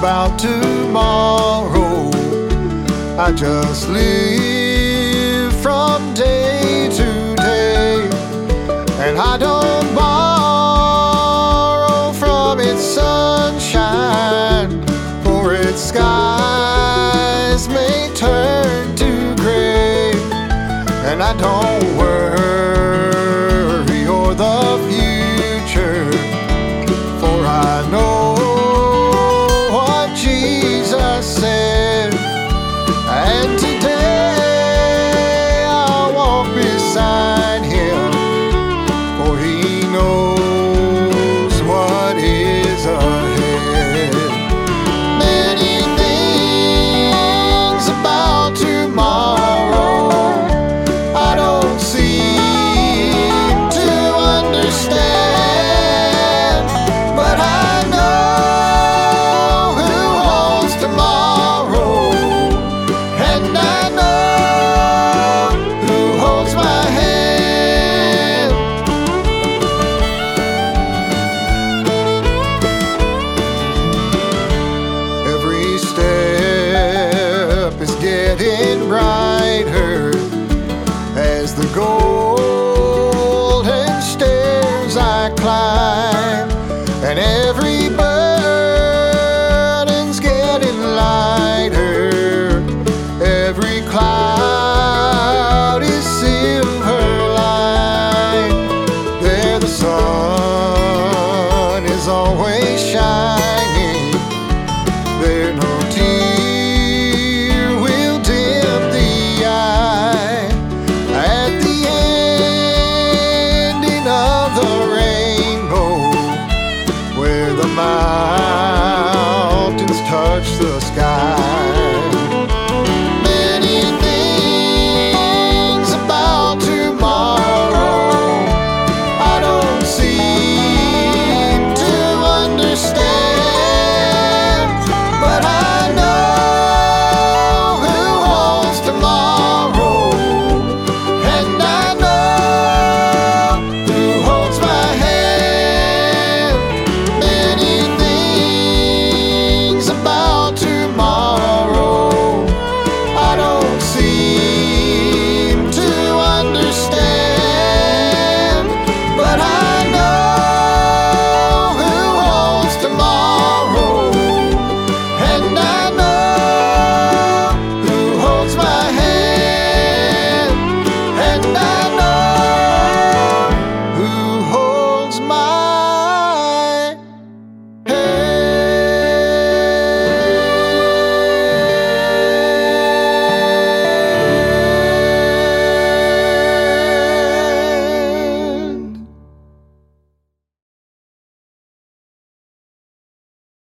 about tomorrow. I just live from day to day, and I don't borrow from its sunshine, for its skies may turn to gray. And I don't worry o'er the future, for I know what Jesus said. And today I'll walk beside him, for he knows what is ahead. Many things about tomorrow I don't seem to understand, but I know who holds tomorrow, and I know who holds my hand. Every step is getting brighter as the golden stairs I climb, and every burden's getting lighter. Every cloud is silver line. There the sun is always shining. There no tear will dim the eye. At the ending of the rainbow, where the mountains touch the sky,